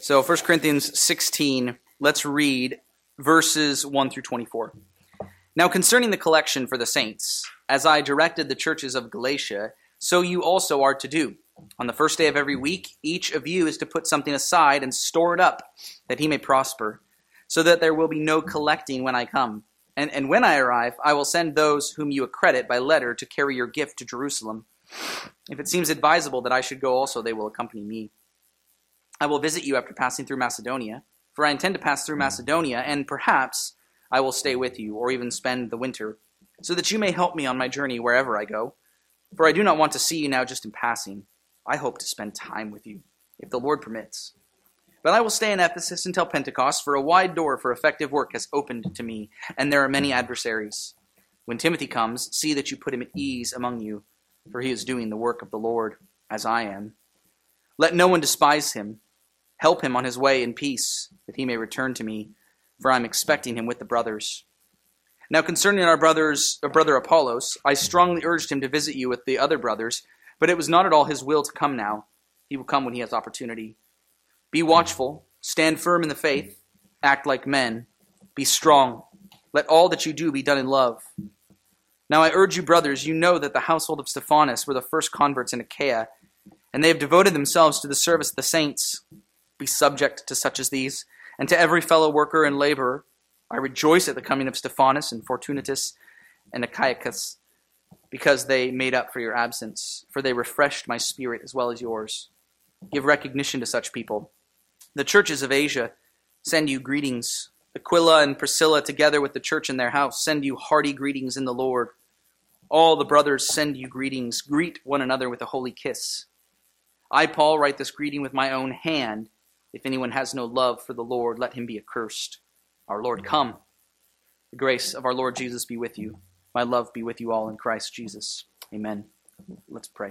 So 1 Corinthians 16, let's read verses 1 through 24. Now concerning the collection for the saints, as I directed the churches of Galatia, so you also are to do. On the first day of every week, each of you is to put something aside and store it up, that he may prosper, so that there will be no collecting when I come. And when I arrive, I will send those whom you accredit by letter to carry your gift to Jerusalem. If it seems advisable that I should go also, they will accompany me. I will visit you after passing through Macedonia, for I intend to pass through Macedonia, and perhaps I will stay with you, or even spend the winter, so that you may help me on my journey wherever I go. For I do not want to see you now just in passing. I hope to spend time with you, if the Lord permits. But I will stay in Ephesus until Pentecost, for a wide door for effective work has opened to me, and there are many adversaries. When Timothy comes, see that you put him at ease among you, for he is doing the work of the Lord, as I am. Let no one despise him. Help him on his way in peace, that he may return to me, for I am expecting him with the brothers. Now concerning our brother Apollos, I strongly urged him to visit you with the other brothers, but it was not at all his will to come now. He will come when he has opportunity. Be watchful, stand firm in the faith, act like men, be strong. Let all that you do be done in love. Now I urge you, brothers, you know that the household of Stephanas were the first converts in Achaia, and they have devoted themselves to the service of the saints. Be subject to such as these, and to every fellow worker and laborer. I rejoice at the coming of Stephanas and Fortunatus and Achaicus, because they made up for your absence, for they refreshed my spirit as well as yours. Give recognition to such people. The churches of Asia send you greetings. Aquila and Priscilla, together with the church in their house, send you hearty greetings in the Lord. All the brothers send you greetings. Greet one another with a holy kiss. I, Paul, write this greeting with my own hand. If anyone has no love for the Lord, let him be accursed. Our Lord, come. The grace of our Lord Jesus be with you. My love be with you all in Christ Jesus. Amen. Let's pray.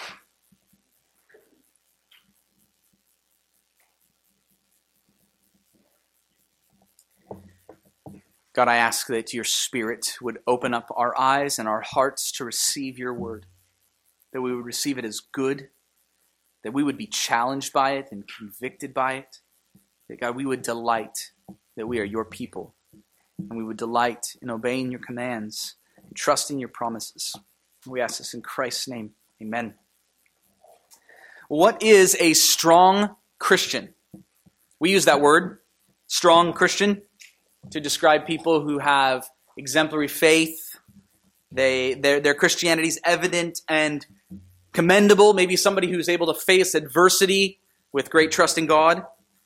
God, I ask that your Spirit would open up our eyes and our hearts to receive your word, that we would receive it as good, that we would be challenged by it and convicted by it, that God, we would delight that we are your people, and we would delight in obeying your commands and trusting your promises. We ask this in Christ's name. Amen. What is a strong Christian? We use that word, strong Christian, to describe people who have exemplary faith. Their Christianity is evident and commendable. Maybe somebody who's able to face adversity with great trust in God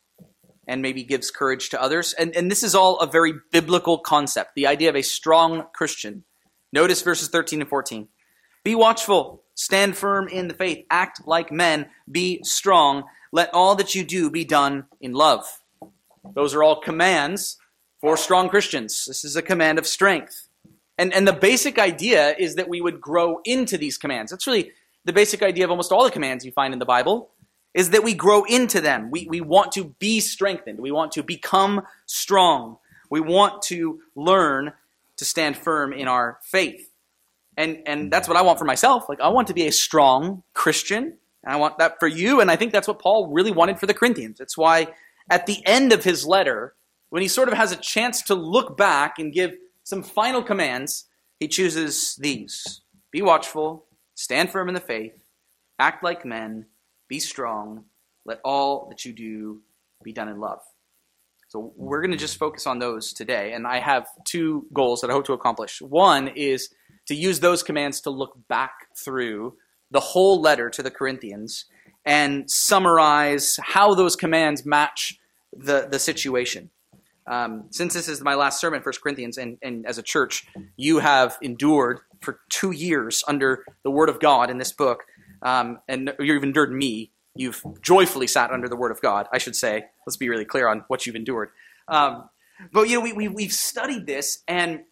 and maybe gives courage to others. And this is all a very biblical concept, the idea of a strong Christian. Notice verses 13 and 14. Be watchful, stand firm in the faith, act like men, be strong. Let all that you do be done in love. Those are all commands for strong Christians. This is a command of strength. And the basic idea is that we would grow into these commands. That's really the basic idea of almost all the commands you find in the Bible, is that we grow into them. We want to be strengthened. We want to become strong. We want to learn to stand firm in our faith. And that's what I want for myself. Like, I want to be a strong Christian. And I want that for you. And I think that's what Paul really wanted for the Corinthians. It's why at the end of his letter, when he sort of has a chance to look back and give some final commands, he chooses these. Be watchful, stand firm in the faith, act like men, be strong, let all that you do be done in love. So we're going to just focus on those today, and I have two goals that I hope to accomplish. One is to use those commands to look back through the whole letter to the Corinthians and summarize how those commands match the situation. Since this is my last sermon, 1 Corinthians, and as a church, you have endured for 2 years under the Word of God in this book, and you've endured me. You've joyfully sat under the Word of God, I should say. Let's be really clear on what you've endured. But we've studied this, and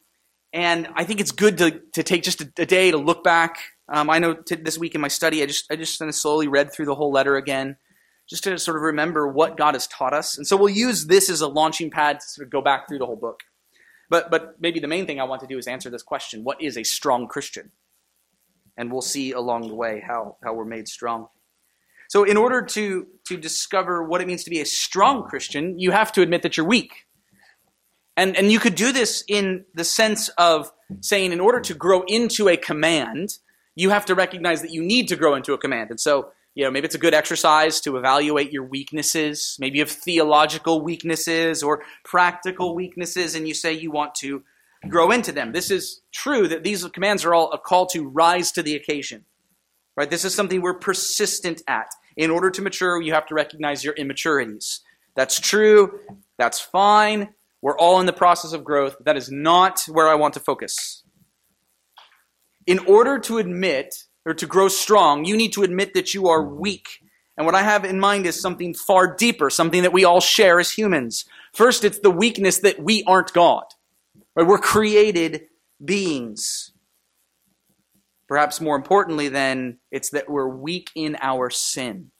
I think it's good to take just a day to look back. I know this week in my study, I just kind of slowly read through the whole letter again, just to sort of remember what God has taught us. And so we'll use this as a launching pad to sort of go back through the whole book. But maybe the main thing I want to do is answer this question: what is a strong Christian? And we'll see along the way how we're made strong. So in order to discover what it means to be a strong Christian, you have to admit that you're weak. And you could do this in the sense of saying, in order to grow into a command, you have to recognize that you need to grow into a command. And so, maybe it's a good exercise to evaluate your weaknesses. Maybe you have theological weaknesses or practical weaknesses, and you say you want to grow into them. This is true that these commands are all a call to rise to the occasion. Right? This is something we're persistent at. In order to mature, you have to recognize your immaturities. That's true. That's fine. We're all in the process of growth. That is not where I want to focus. In order to admit or to grow strong, you need to admit that you are weak. And what I have in mind is something far deeper, something that we all share as humans. First, it's the weakness that we aren't God. Right? We're created beings. Perhaps more importantly, then, it's that we're weak in our sin.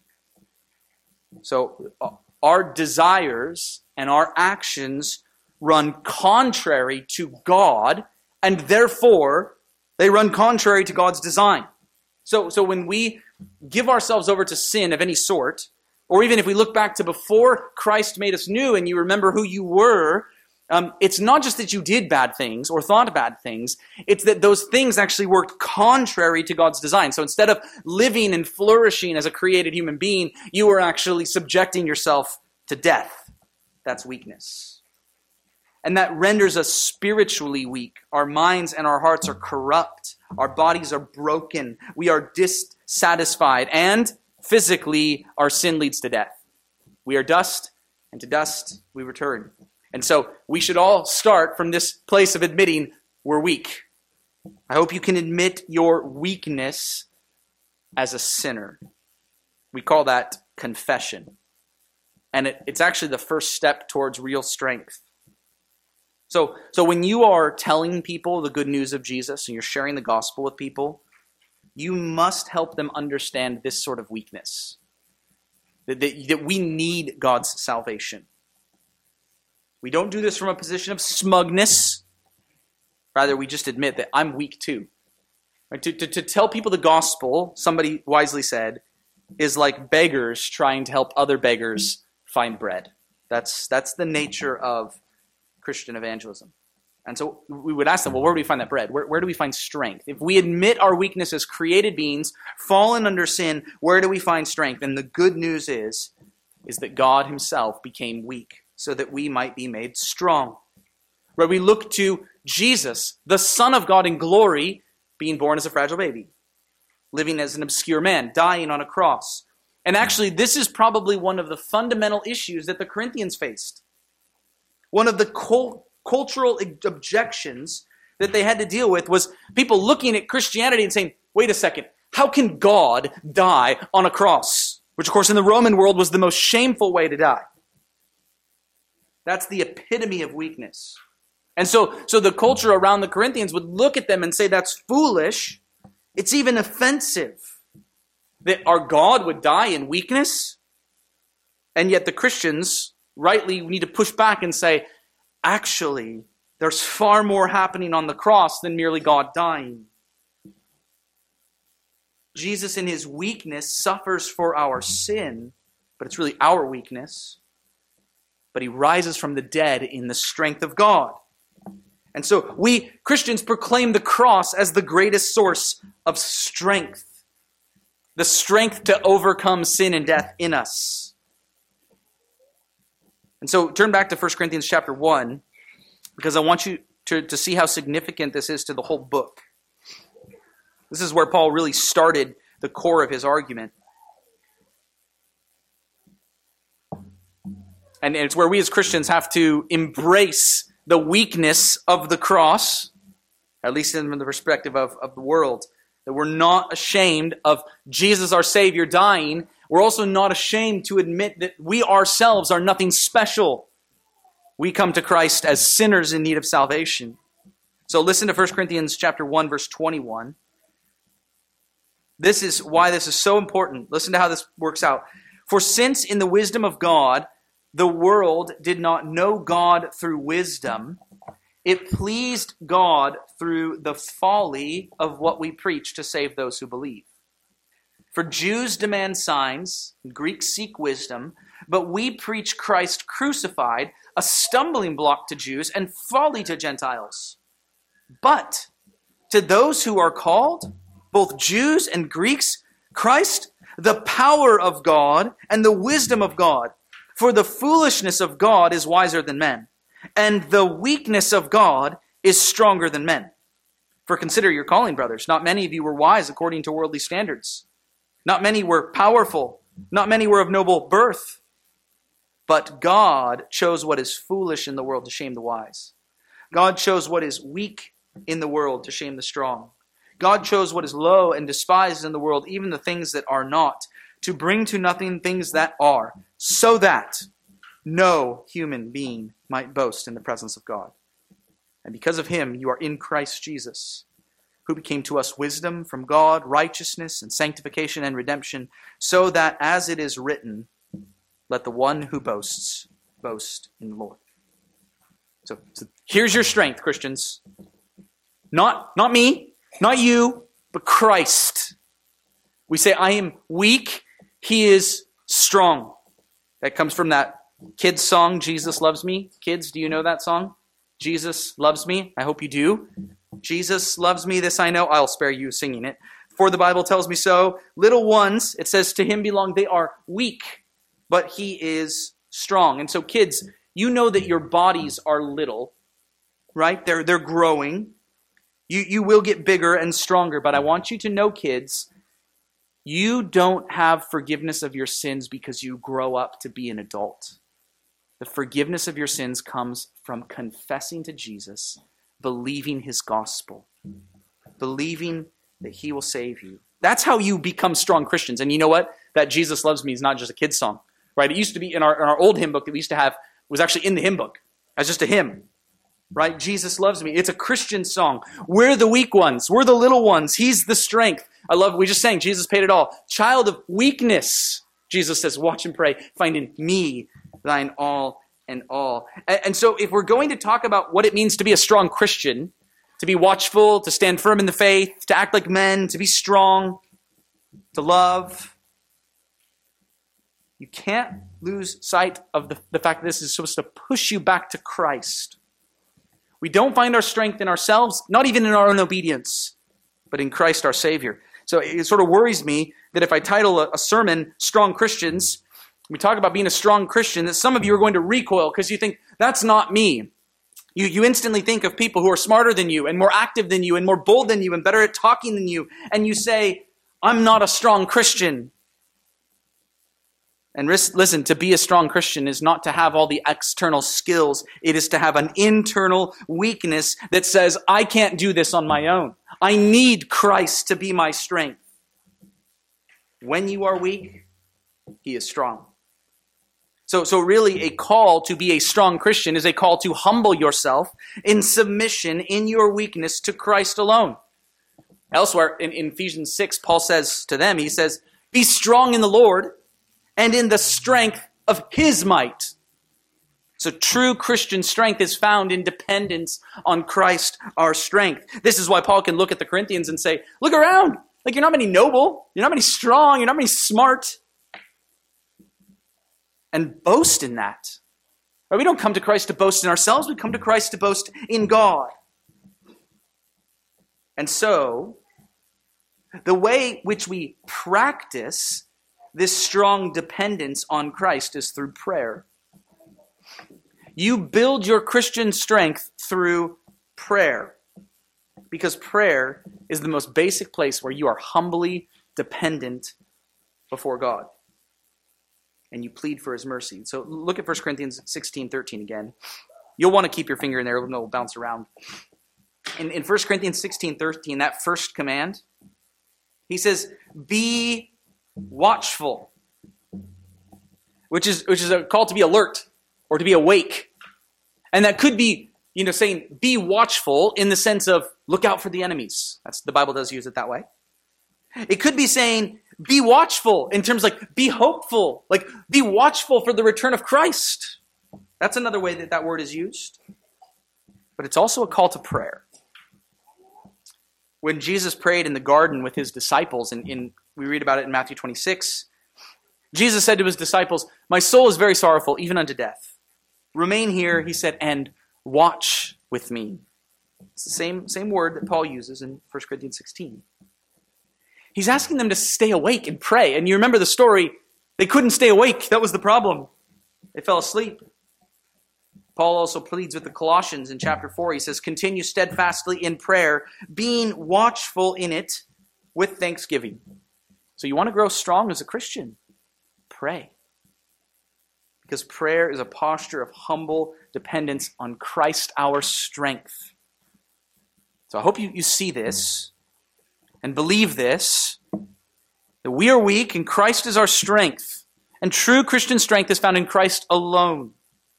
So our desires and our actions run contrary to God, and therefore they run contrary to God's design. So when we give ourselves over to sin of any sort, or even if we look back to before Christ made us new and you remember who you were, it's not just that you did bad things or thought bad things, it's that those things actually worked contrary to God's design. So instead of living and flourishing as a created human being, you were actually subjecting yourself to death. That's weakness. And that renders us spiritually weak. Our minds and our hearts are corrupt. Our bodies are broken. We are dissatisfied. And physically, our sin leads to death. We are dust, and to dust we return. And so we should all start from this place of admitting we're weak. I hope you can admit your weakness as a sinner. We call that confession. And it's actually the first step towards real strength. So when you are telling people the good news of Jesus and you're sharing the gospel with people, you must help them understand this sort of weakness. That we need God's salvation. We don't do this from a position of smugness. Rather, we just admit that I'm weak too. Right? To tell people the gospel, somebody wisely said, is like beggars trying to help other beggars find bread. That's the nature of Christian evangelism. And so we would ask them, well, where do we find that bread? Where do we find strength? If we admit our weakness as created beings, fallen under sin, where do we find strength? And the good news is that God himself became weak, so that we might be made strong. Where we look to Jesus, the Son of God in glory, being born as a fragile baby, living as an obscure man, dying on a cross. And actually, this is probably one of the fundamental issues that the Corinthians faced. One of the cultural objections that they had to deal with was people looking at Christianity and saying, wait a second, how can God die on a cross? Which, of course, in the Roman world was the most shameful way to die. That's the epitome of weakness. And so the culture around the Corinthians would look at them and say, that's foolish. It's even offensive that our God would die in weakness. And yet the Christians rightly need to push back and say, actually, there's far more happening on the cross than merely God dying. Jesus in his weakness suffers for our sin, but it's really our weakness. But he rises from the dead in the strength of God. And so we Christians proclaim the cross as the greatest source of strength. The strength to overcome sin and death in us. And so turn back to 1 Corinthians chapter 1, because I want you to see how significant this is to the whole book. This is where Paul really started the core of his argument. And it's where we as Christians have to embrace the weakness of the cross, at least from the perspective of the world. That we're not ashamed of Jesus our Savior dying. We're also not ashamed to admit that we ourselves are nothing special. We come to Christ as sinners in need of salvation. So listen to 1 Corinthians chapter 1, verse 21. This is why this is so important. Listen to how this works out. For since in the wisdom of God, the world did not know God through wisdom, it pleased God through the folly of what we preach to save those who believe. For Jews demand signs, Greeks seek wisdom, but we preach Christ crucified, a stumbling block to Jews and folly to Gentiles. But to those who are called, both Jews and Greeks, Christ, the power of God and the wisdom of God. For the foolishness of God is wiser than men, and the weakness of God is stronger than men. For consider your calling, brothers. Not many of you were wise according to worldly standards. Not many were powerful. Not many were of noble birth. But God chose what is foolish in the world to shame the wise. God chose what is weak in the world to shame the strong. God chose what is low and despised in the world, even the things that are not, to bring to nothing things that are, so that no human being might boast in the presence of God. And because of him, you are in Christ Jesus, who became to us wisdom from God, righteousness and sanctification and redemption, so that, as it is written, let the one who boasts, boast in the Lord. So here's your strength, Christians. Not me, not you, but Christ. We say, I am weak, he is strong. That comes from that kids song, Jesus Loves Me. Kids, do you know that song? Jesus loves me. I hope you do. Jesus loves me, this I know. I'll spare you singing it. For the Bible tells me so. Little ones, it says, to him belong. They are weak, but he is strong. And so kids, you know that your bodies are little, right? They're growing. You will get bigger and stronger. But I want you to know, kids, you don't have forgiveness of your sins because you grow up to be an adult. The forgiveness of your sins comes from confessing to Jesus, believing his gospel, believing that he will save you. That's how you become strong Christians. And you know what? That Jesus Loves Me is not just a kid's song, right? It used to be in our old hymn book that we used to have, was actually in the hymn book as just a hymn, right? Jesus loves me. It's a Christian song. We're the weak ones. We're the little ones. He's the strength. I love, we just sang, Jesus paid it all. Child of weakness, Jesus says, watch and pray. Find in me thine all and all. And so if we're going to talk about what it means to be a strong Christian, to be watchful, to stand firm in the faith, to act like men, to be strong, to love, you can't lose sight of the fact that this is supposed to push you back to Christ. We don't find our strength in ourselves, not even in our own obedience, but in Christ our Savior. So it sort of worries me that if I title a sermon, Strong Christians, we talk about being a strong Christian, that some of you are going to recoil because you think, that's not me. You instantly think of people who are smarter than you and more active than you and more bold than you and better at talking than you. And you say, I'm not a strong Christian. And listen, to be a strong Christian is not to have all the external skills. It is to have an internal weakness that says, I can't do this on my own. I need Christ to be my strength. When you are weak, he is strong. So really a call to be a strong Christian is a call to humble yourself in submission in your weakness to Christ alone. Elsewhere in Ephesians 6, Paul says to them, he says, be strong in the Lord and in the strength of his might. So true Christian strength is found in dependence on Christ, our strength. This is why Paul can look at the Corinthians and say, look around. Like, you're not many noble. You're not many strong. You're not many smart. And boast in that. Right? We don't come to Christ to boast in ourselves. We come to Christ to boast in God. And so, the way which we practice this strong dependence on Christ is through prayer. You build your Christian strength through prayer. Because prayer is the most basic place where you are humbly dependent before God. And you plead for his mercy. So look at 1 Corinthians 16:13 again. You'll want to keep your finger in there, it'll bounce around. In 1 Corinthians 16:13, that first command, he says, be watchful. Which is a call to be alert or to be awake. And that could be, saying be watchful in the sense of look out for the enemies. The Bible does use it that way. It could be saying be watchful in terms like be hopeful, like be watchful for the return of Christ. That's another way that word is used. But it's also a call to prayer. When Jesus prayed in the garden with his disciples in We read about it in Matthew 26. Jesus said to his disciples, "My soul is very sorrowful, even unto death. Remain here," he said, "and watch with me." It's the same word that Paul uses in 1 Corinthians 16. He's asking them to stay awake and pray. And you remember the story. They couldn't stay awake. That was the problem. They fell asleep. Paul also pleads with the Colossians in chapter 4. He says, "Continue steadfastly in prayer, being watchful in it with thanksgiving." So you want to grow strong as a Christian? Pray. Because prayer is a posture of humble dependence on Christ, our strength. So I hope you see this and believe this, that we are weak and Christ is our strength. And true Christian strength is found in Christ alone.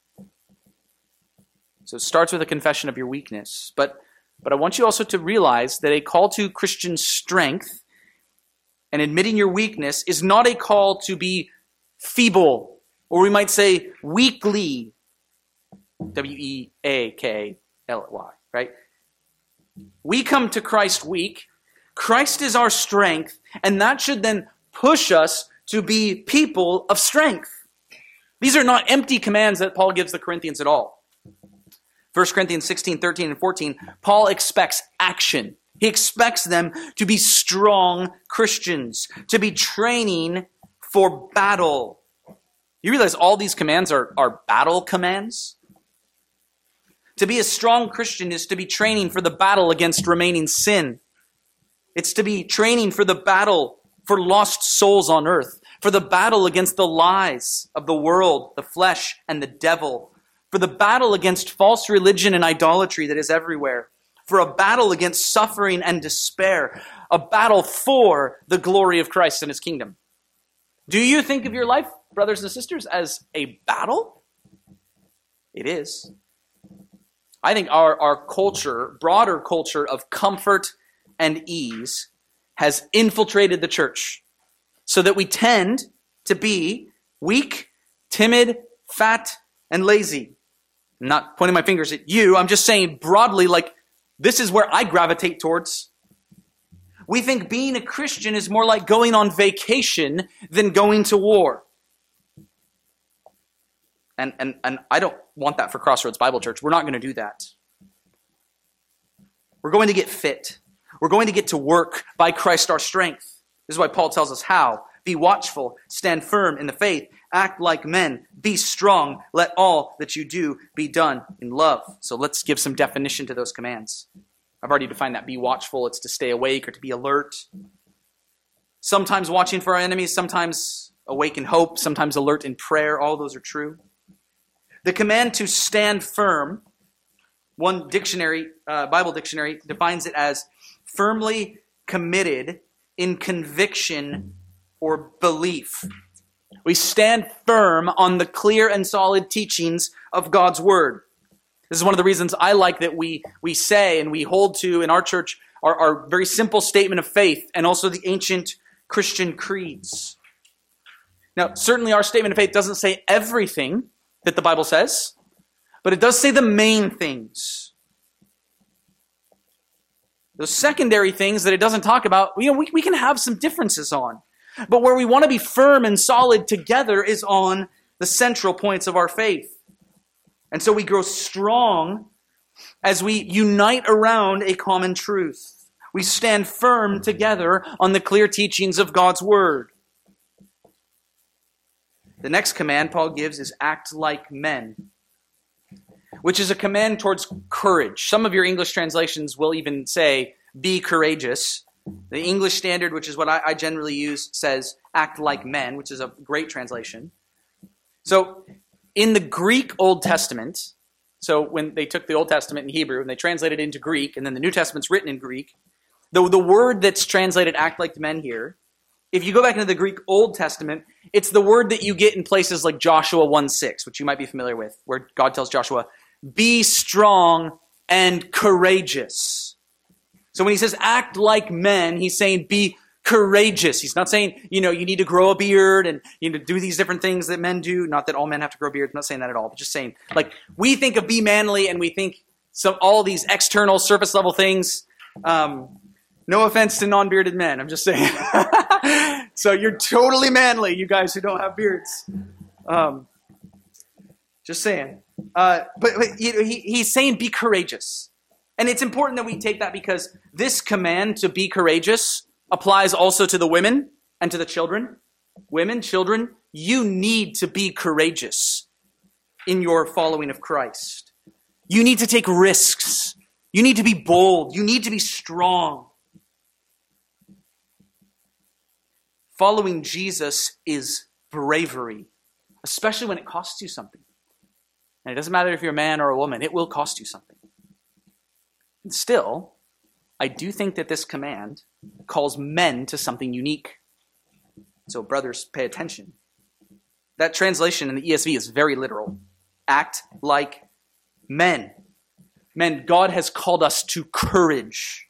So it starts with a confession of your weakness. But I want you also to realize that a call to Christian strength and admitting your weakness is not a call to be feeble, or we might say weakly. Weakly, right? We come to Christ weak. Christ is our strength, and that should then push us to be people of strength. These are not empty commands that Paul gives the Corinthians at all. 1 Corinthians 16, 13, and 14, Paul expects action. He expects them to be strong Christians, to be training for battle. You realize all these commands are battle commands? To be a strong Christian is to be training for the battle against remaining sin. It's to be training for the battle for lost souls on earth, for the battle against the lies of the world, the flesh, and the devil, for the battle against false religion and idolatry that is everywhere, for a battle against suffering and despair, a battle for the glory of Christ and his kingdom. Do you think of your life, brothers and sisters, as a battle? It is. I think our culture, broader culture of comfort and ease, has infiltrated the church so that we tend to be weak, timid, fat, and lazy. I'm not pointing my fingers at you. I'm just saying broadly, like, this is where I gravitate towards. We think being a Christian is more like going on vacation than going to war. And I don't want that for Crossroads Bible Church. We're not going to do that. We're going to get fit. We're going to get to work by Christ our strength. This is why Paul tells us how. Be watchful, stand firm in the faith, act like men, be strong, let all that you do be done in love. So let's give some definition to those commands. I've already defined that. Be watchful, it's to stay awake or to be alert. Sometimes watching for our enemies, sometimes awake in hope, sometimes alert in prayer. All those are true. The command to stand firm, one dictionary, Bible dictionary, defines it as firmly committed in conviction or belief. We stand firm on the clear and solid teachings of God's word. This is one of the reasons I like that we say and we hold to in our church our very simple statement of faith and also the ancient Christian creeds. Now, certainly our statement of faith doesn't say everything that the Bible says, but it does say the main things. Those secondary things that it doesn't talk about, we can have some differences on. But where we want to be firm and solid together is on the central points of our faith. And so we grow strong as we unite around a common truth. We stand firm together on the clear teachings of God's word. The next command Paul gives is act like men, which is a command towards courage. Some of your English translations will even say, be courageous. The English Standard, which is what I generally use, says act like men, which is a great translation. So in the Greek Old Testament, so when they took the Old Testament in Hebrew and they translated it into Greek, and then the New Testament's written in Greek, the word that's translated act like men here, if you go back into the Greek Old Testament, it's the word that you get in places like Joshua 1:6, which you might be familiar with, where God tells Joshua, be strong and courageous. So when he says act like men, he's saying be courageous. He's not saying, you need to grow a beard and do these different things that men do. Not that all men have to grow beards. I'm not saying that at all, but just saying, like, we think of be manly and we think all these external surface level things. No offense to non-bearded men. I'm just saying. So you're totally manly, you guys who don't have beards. Just saying. But he's saying be courageous. And it's important that we take that because this command to be courageous applies also to the women and to the children. Women, children, you need to be courageous in your following of Christ. You need to take risks. You need to be bold. You need to be strong. Following Jesus is bravery, especially when it costs you something. And it doesn't matter if you're a man or a woman, it will cost you something. And still, I do think that this command calls men to something unique. So brothers, pay attention. That translation in the ESV is very literal. Act like men. Men, God has called us to courage.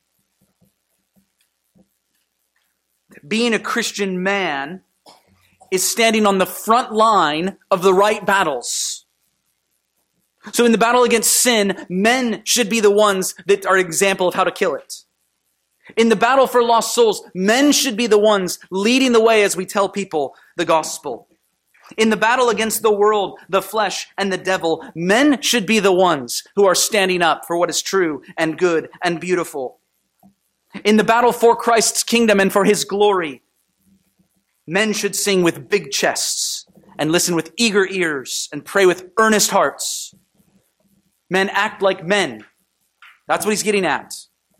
Being a Christian man is standing on the front line of the right battles. So in the battle against sin, men should be the ones that are an example of how to kill it. In the battle for lost souls, men should be the ones leading the way as we tell people the gospel. In the battle against the world, the flesh, and the devil, men should be the ones who are standing up for what is true and good and beautiful. In the battle for Christ's kingdom and for his glory, men should sing with big chests and listen with eager ears and pray with earnest hearts. Men act like men. That's what he's getting at.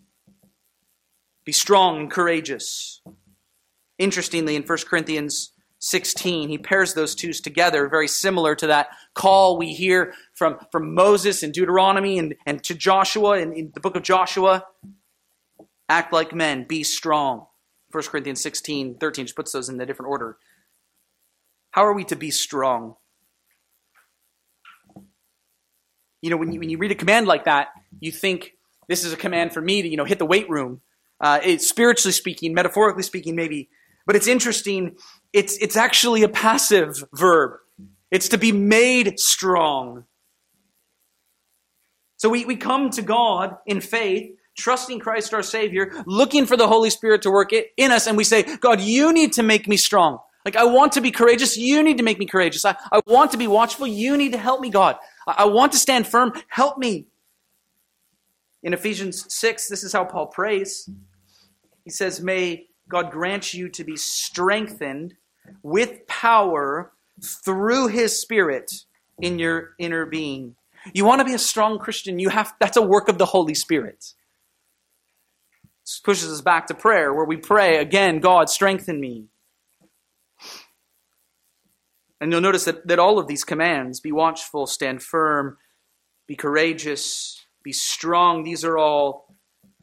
Be strong and courageous. Interestingly, in 1 Corinthians 16, he pairs those two together, very similar to that call we hear from Moses in Deuteronomy and to Joshua in the book of Joshua. Act like men, be strong. 1 Corinthians 16, 13 just puts those in a different order. How are we to be strong? You know, when you read a command like that, you think this is a command for me to, hit the weight room. It's spiritually speaking, metaphorically speaking, maybe. But it's interesting. It's actually a passive verb. It's to be made strong. So we come to God in faith, trusting Christ our Savior, looking for the Holy Spirit to work it in us, and we say, God, you need to make me strong. Like, I want to be courageous. You need to make me courageous. I want to be watchful. You need to help me, God. I want to stand firm. Help me. In Ephesians 6, this is how Paul prays. He says, may God grant you to be strengthened with power through his Spirit in your inner being. You want to be a strong Christian, that's a work of the Holy Spirit. This pushes us back to prayer, where we pray, again, God, strengthen me. And you'll notice that all of these commands, be watchful, stand firm, be courageous, be strong, these are all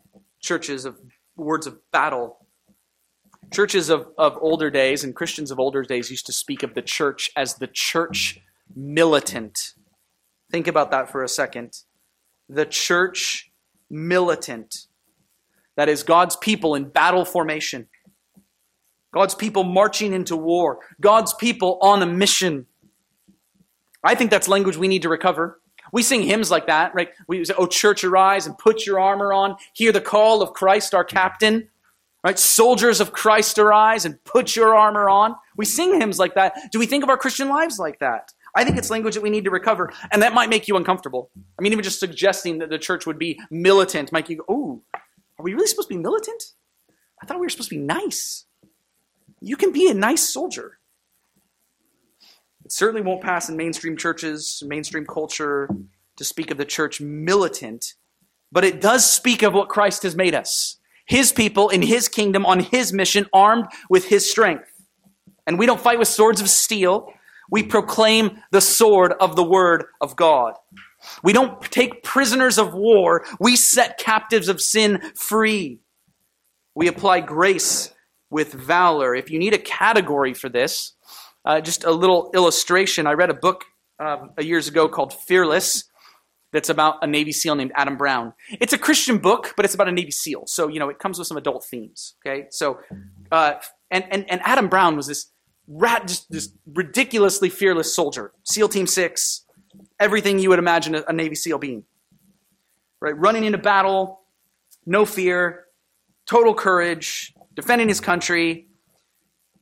words of battle. Churches of older days and Christians of older days used to speak of the church as the church militant. Think about that for a second. The church militant. That is God's people in battle formation. God's people marching into war. God's people on a mission. I think that's language we need to recover. We sing hymns like that, right? We say, "Oh, church, arise and put your armor on. Hear the call of Christ, our captain." Right? Soldiers of Christ, arise and put your armor on. We sing hymns like that. Do we think of our Christian lives like that? I think it's language that we need to recover, and that might make you uncomfortable. I mean, even just suggesting that the church would be militant might you go, "Oh, are we really supposed to be militant? I thought we were supposed to be nice." You can be a nice soldier. It certainly won't pass in mainstream churches, mainstream culture, to speak of the church militant, but it does speak of what Christ has made us. His people in his kingdom on his mission, armed with his strength. And we don't fight with swords of steel. We proclaim the sword of the word of God. We don't take prisoners of war. We set captives of sin free. We apply grace with valor. If you need a category for this, just a little illustration. I read a book years ago called Fearless that's about a Navy SEAL named Adam Brown. It's a Christian book, but it's about a Navy SEAL. So, it comes with some adult themes. Okay, so and Adam Brown was this ridiculously fearless soldier. SEAL Team 6, everything you would imagine a Navy SEAL being. Right, running into battle, no fear, total courage, defending his country,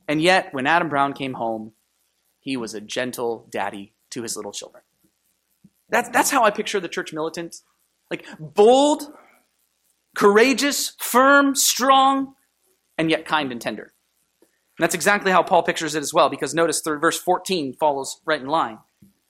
And yet, when Adam Brown came home, he was a gentle daddy to his little children. That's how I picture the church militant. Like bold, courageous, firm, strong, and yet kind and tender. And that's exactly how Paul pictures it as well, because notice verse 14 follows right in line.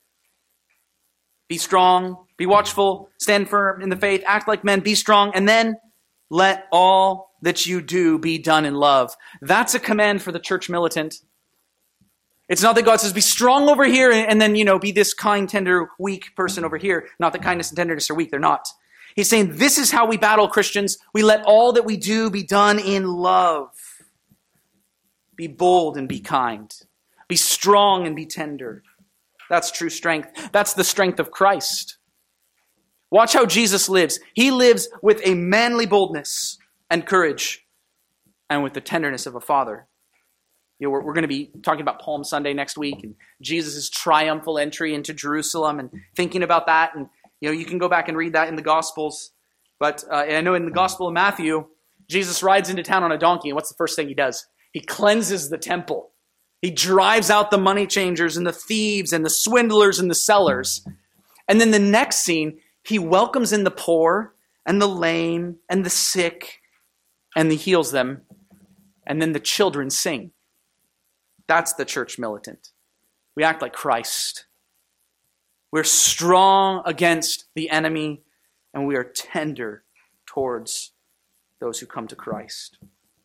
Be strong, be watchful, stand firm in the faith, act like men, be strong, and then let all that you do be done in love. That's a command for the church militant. It's not that God says, be strong over here, and then, be this kind, tender, weak person over here. Not that kindness and tenderness are weak, they're not. He's saying, this is how we battle, Christians. We let all that we do be done in love. Be bold and be kind. Be strong and be tender. That's true strength. That's the strength of Christ. Watch how Jesus lives. He lives with a manly boldness and courage and with the tenderness of a father. We're going to be talking about Palm Sunday next week and Jesus' triumphal entry into Jerusalem and thinking about that. And, you can go back and read that in the Gospels. But I know in the Gospel of Matthew, Jesus rides into town on a donkey. And what's the first thing he does? He cleanses the temple. He drives out the money changers and the thieves and the swindlers and the sellers. And then the next scene, he welcomes in the poor and the lame and the sick and he heals them. And then the children sing. That's the church militant. We act like Christ. We're strong against the enemy and we are tender towards those who come to Christ.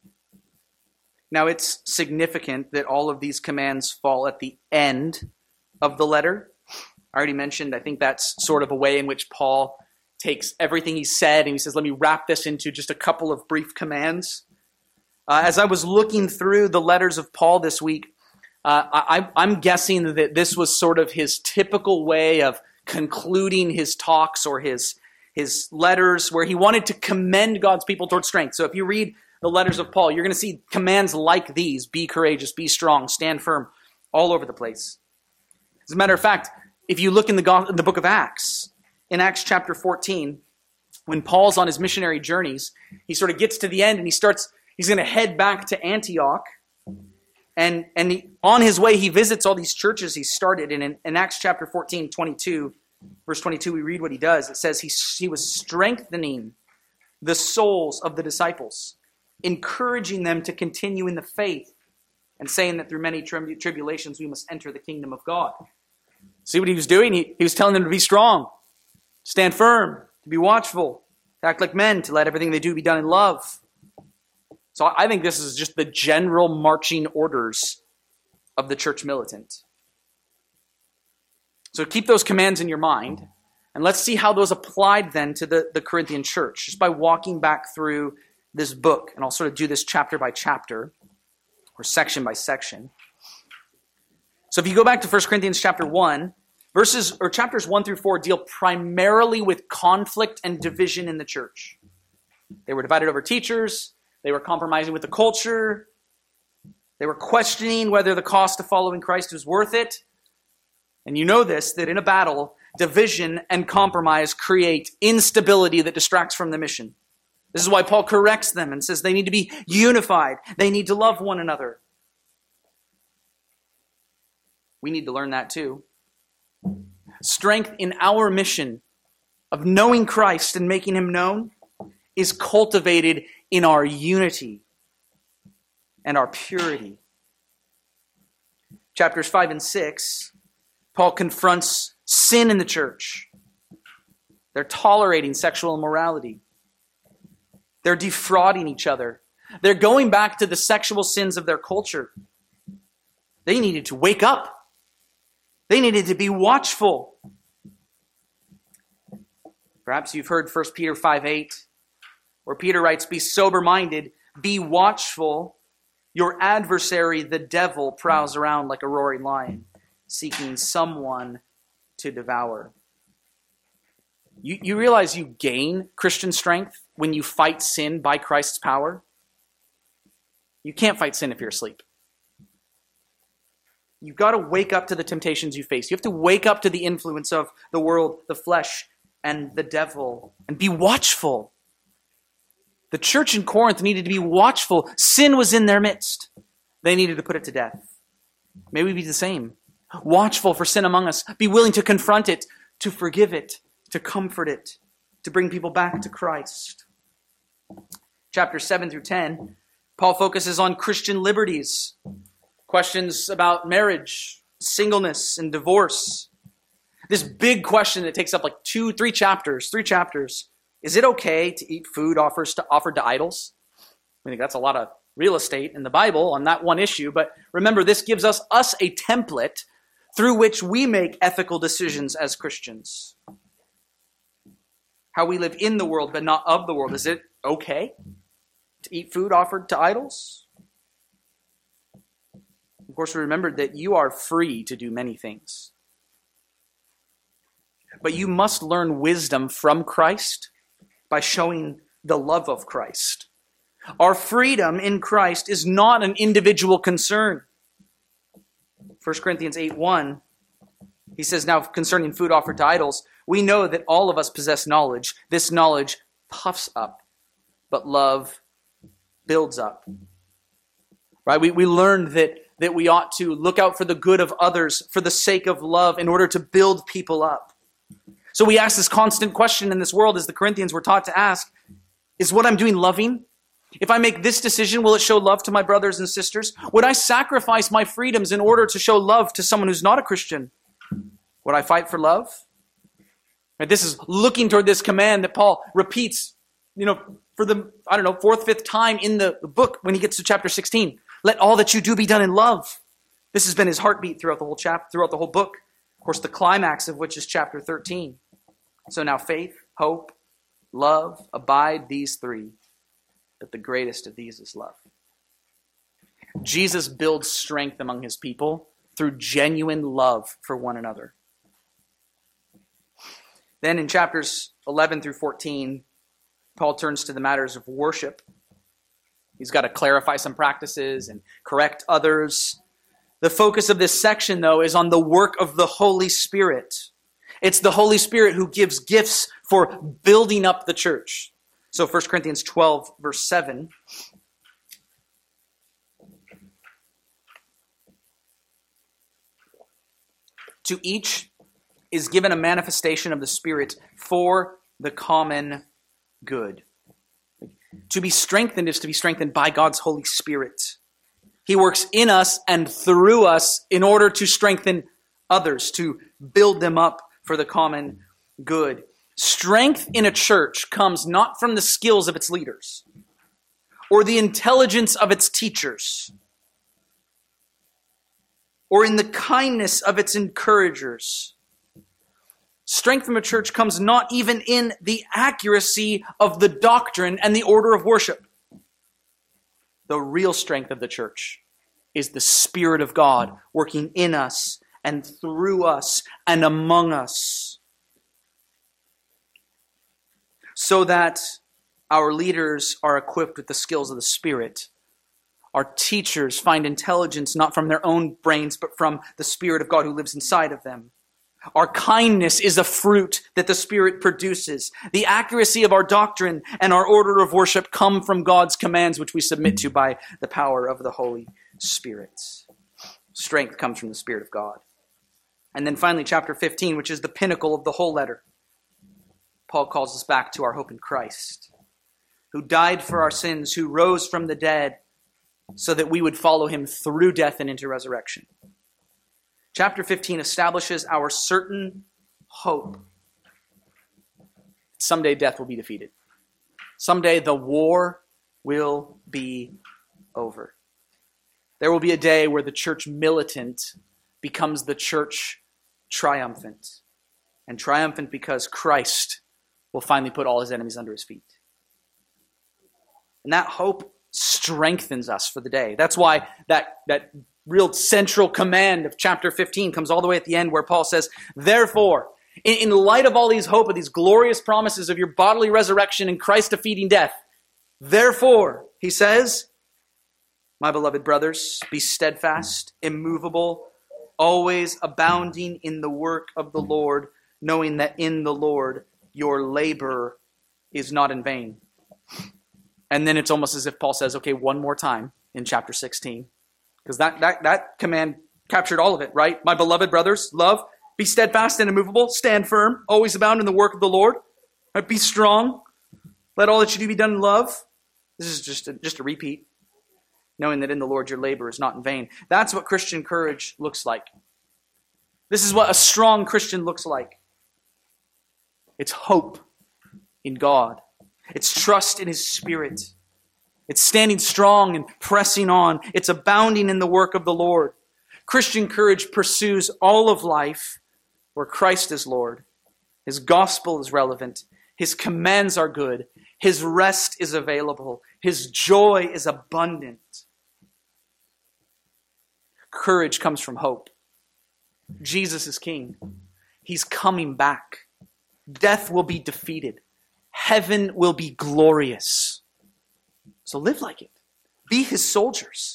Now, it's significant that all of these commands fall at the end of the letter. I already mentioned, I think that's sort of a way in which Paul takes everything he said and he says, let me wrap this into just a couple of brief commands. As I was looking through the letters of Paul this week, I'm guessing that this was sort of his typical way of concluding his talks or his letters where he wanted to commend God's people towards strength. So if you read the letters of Paul, you're going to see commands like these: be courageous, be strong, stand firm, all over the place. As a matter of fact, if you look in the book of Acts, in Acts chapter 14, when Paul's on his missionary journeys, he sort of gets to the end and he's going to head back to Antioch. And on his way, he visits all these churches he started. And in Acts chapter 14, 22, verse 22, we read what he does. It says he was strengthening the souls of the disciples, encouraging them to continue in the faith, and saying that through many tribulations we must enter the kingdom of God. See what he was doing? He was telling them to be strong, stand firm, to be watchful, to act like men, to let everything they do be done in love. So I think this is just the general marching orders of the church militant. So keep those commands in your mind, and let's see how those applied then to the Corinthian church, just by walking back through this book. And I'll sort of do this chapter by chapter, or section by section. So if you go back to 1 Corinthians chapter 1, chapters 1 through 4 deal primarily with conflict and division in the church. They were divided over teachers. They were compromising with the culture. They were questioning whether the cost of following Christ was worth it. And you know this, that in a battle, division and compromise create instability that distracts from the mission. This is why Paul corrects them and says they need to be unified. They need to love one another. We need to learn that too. Strength in our mission of knowing Christ and making him known is cultivated in our unity and our purity. Chapters 5 and 6, Paul confronts sin in the church. They're tolerating sexual immorality. They're defrauding each other. They're going back to the sexual sins of their culture. They needed to wake up. They needed to be watchful. Perhaps you've heard 1 Peter 5:8, where Peter writes, be sober-minded, be watchful. Your adversary, the devil, prowls around like a roaring lion, seeking someone to devour. You realize you gain Christian strength when you fight sin by Christ's power? You can't fight sin if you're asleep. You've got to wake up to the temptations you face. You have to wake up to the influence of the world, the flesh, and the devil, and be watchful. The church in Corinth needed to be watchful. Sin was in their midst. They needed to put it to death. May we be the same. Watchful for sin among us. Be willing to confront it, to forgive it, to comfort it, to bring people back to Christ. Chapters 7 through 10, Paul focuses on Christian liberties. Questions about marriage, singleness, and divorce. This big question that takes up like 3 chapters. Is it okay to eat food offered to idols? I think that's a lot of real estate in the Bible on that one issue. But remember, this gives us a template through which we make ethical decisions as Christians. How we live in the world but not of the world. Is it okay to eat food offered to idols? Of course, remember that you are free to do many things. But you must learn wisdom from Christ by showing the love of Christ. Our freedom in Christ is not an individual concern. 1 Corinthians 8:1, he says, now concerning food offered to idols, we know that all of us possess knowledge. This knowledge puffs up, but love builds up. Right? We learned that we ought to look out for the good of others for the sake of love in order to build people up. So we ask this constant question in this world, as the Corinthians were taught to ask, is what I'm doing loving? If I make this decision, will it show love to my brothers and sisters? Would I sacrifice my freedoms in order to show love to someone who's not a Christian? Would I fight for love? Right, this is looking toward this command that Paul repeats, for the, 4th, 5th time in the book when he gets to chapter 16. Let all that you do be done in love. This has been his heartbeat throughout the whole book. Of course, the climax of which is chapter 13. So now faith, hope, love, abide, these 3. But the greatest of these is love. Jesus builds strength among his people through genuine love for one another. Then in chapters 11 through 14, Paul turns to the matters of worship. He's got to clarify some practices and correct others. The focus of this section, though, is on the work of the Holy Spirit. It's the Holy Spirit who gives gifts for building up the church. So 1 Corinthians 12, verse 7. To each is given a manifestation of the Spirit for the common good. To be strengthened is to be strengthened by God's Holy Spirit. He works in us and through us in order to strengthen others, to build them up for the common good. Strength in a church comes not from the skills of its leaders or the intelligence of its teachers or in the kindness of its encouragers. Strength from a church comes not even in the accuracy of the doctrine and the order of worship. The real strength of the church is the Spirit of God working in us and through us and among us, so that our leaders are equipped with the skills of the Spirit. Our teachers find intelligence not from their own brains, but from the Spirit of God who lives inside of them. Our kindness is a fruit that the Spirit produces. The accuracy of our doctrine and our order of worship come from God's commands, which we submit to by the power of the Holy Spirit. Strength comes from the Spirit of God. And then finally, chapter 15, which is the pinnacle of the whole letter. Paul calls us back to our hope in Christ, who died for our sins, who rose from the dead, so that we would follow him through death and into resurrection. Chapter 15 establishes our certain hope. Someday death will be defeated. Someday the war will be over. There will be a day where the church militant becomes the church triumphant. And triumphant because Christ will finally put all his enemies under his feet. And that hope strengthens us for the day. That's why that real central command of chapter 15 comes all the way at the end, where Paul says, therefore, in light of all these hope, of these glorious promises of your bodily resurrection and Christ defeating death, therefore, he says, my beloved brothers, be steadfast, immovable, always abounding in the work of the Lord, knowing that in the Lord your labor is not in vain. And then it's almost as if Paul says, okay, one more time in chapter 16. Because that command captured all of it, right? My beloved brothers, love, be steadfast and immovable, stand firm, always abound in the work of the Lord. Right? Be strong. Let all that you do be done in love. This is just a repeat. Knowing that in the Lord your labor is not in vain. That's what Christian courage looks like. This is what a strong Christian looks like. It's hope in God. It's trust in His Spirit. It's standing strong and pressing on. It's abounding in the work of the Lord. Christian courage pursues all of life where Christ is Lord. His gospel is relevant. His commands are good. His rest is available. His joy is abundant. Courage comes from hope. Jesus is King. He's coming back. Death will be defeated. Heaven will be glorious. So live like it. Be His soldiers.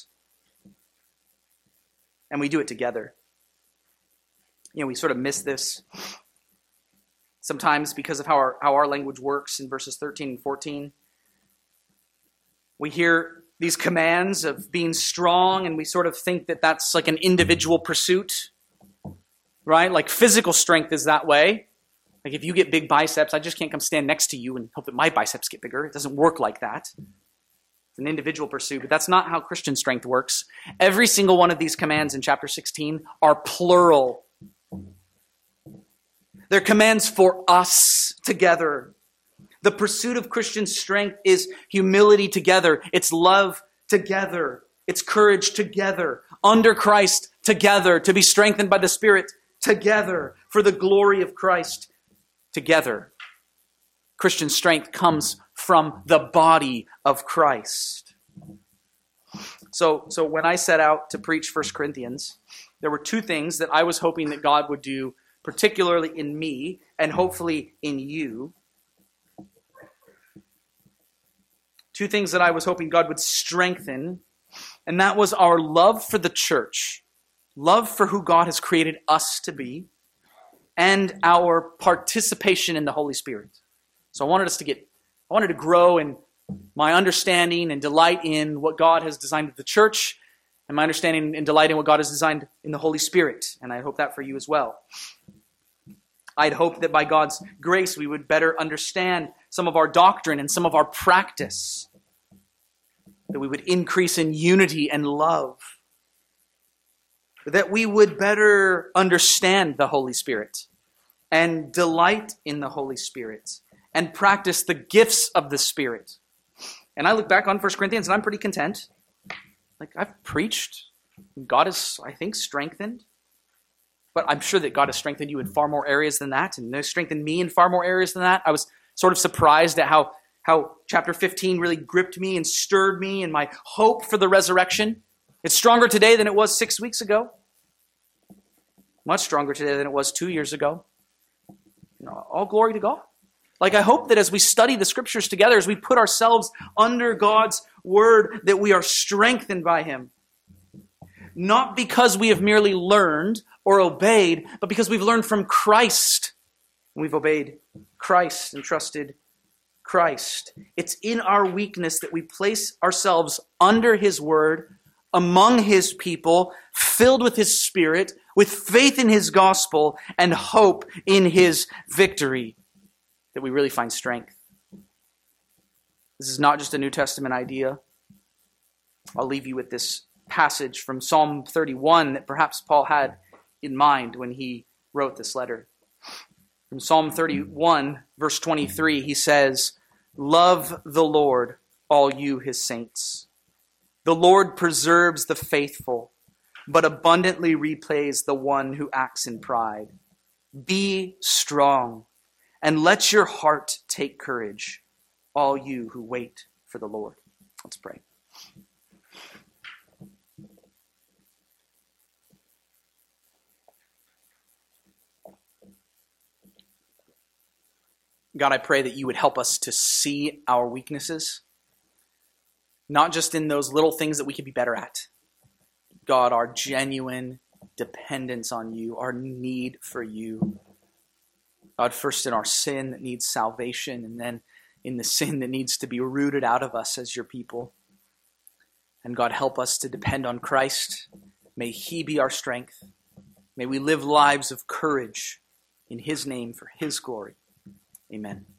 And we do it together. We sort of miss this sometimes because of how our language works in verses 13 and 14. We hear these commands of being strong, and we sort of think that that's like an individual pursuit, right? Like physical strength is that way. Like if you get big biceps, I just can't come stand next to you and hope that my biceps get bigger. It doesn't work like that. It's an individual pursuit, but that's not how Christian strength works. Every single one of these commands in chapter 16 are plural. They're commands for us together. The pursuit of Christian strength is humility together. It's love together. It's courage together. Under Christ together. To be strengthened by the Spirit together. For the glory of Christ together. Christian strength comes from the body of Christ. So when I set out to preach 1 Corinthians, there were two things that I was hoping that God would do, particularly in me and hopefully in you. Two things that I was hoping God would strengthen, and that was our love for the church, love for who God has created us to be, and our participation in the Holy Spirit. So I wanted to grow in my understanding and delight in what God has designed in the church, and my understanding and delight in what God has designed in the Holy Spirit. And I hope that for you as well. I'd hope that by God's grace we would better understand some of our doctrine and some of our practice. That we would increase in unity and love. That we would better understand the Holy Spirit and delight in the Holy Spirit and practice the gifts of the Spirit. And I look back on 1 Corinthians and I'm pretty content. Like I've preached. God is, I think, strengthened. But I'm sure that God has strengthened you in far more areas than that, and has strengthened me in far more areas than that. I was sort of surprised at how chapter 15 really gripped me and stirred me and my hope for the resurrection. It's stronger today than it was 6 weeks ago. Much stronger today than it was 2 years ago. All glory to God. Like I hope that as we study the scriptures together, as we put ourselves under God's word, that we are strengthened by Him. Not because we have merely learned or obeyed, but because we've learned from Christ. We've obeyed Christ and trusted Christ. It's in our weakness that we place ourselves under His word, among His people, filled with His Spirit, with faith in His gospel, and hope in His victory, that we really find strength. This is not just a New Testament idea. I'll leave you with this passage from Psalm 31 that perhaps Paul had in mind when he wrote this letter. From Psalm 31, verse 23, he says, "Love the Lord, all you His saints. The Lord preserves the faithful, but abundantly repays the one who acts in pride. Be strong, and let your heart take courage, all you who wait for the Lord." Let's pray. God, I pray that you would help us to see our weaknesses, not just in those little things that we could be better at. God, our genuine dependence on you, our need for you. God, first in our sin that needs salvation, and then in the sin that needs to be rooted out of us as your people. And God, help us to depend on Christ. May he be our strength. May we live lives of courage in his name for his glory. Amen.